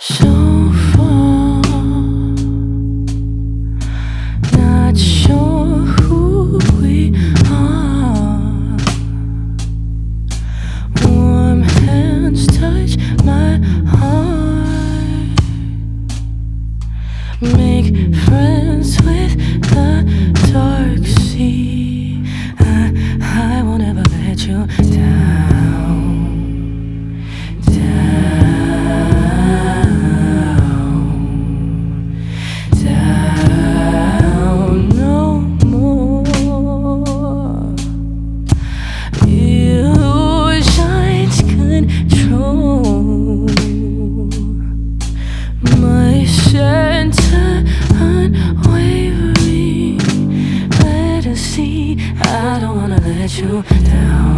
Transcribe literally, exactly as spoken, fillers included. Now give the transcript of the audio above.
So far, not sure who we are. Warm hands touch my heart. Make friends with the dark sea. I, I won't ever let you down. My center unwavering, let us see. I don't wanna let you down.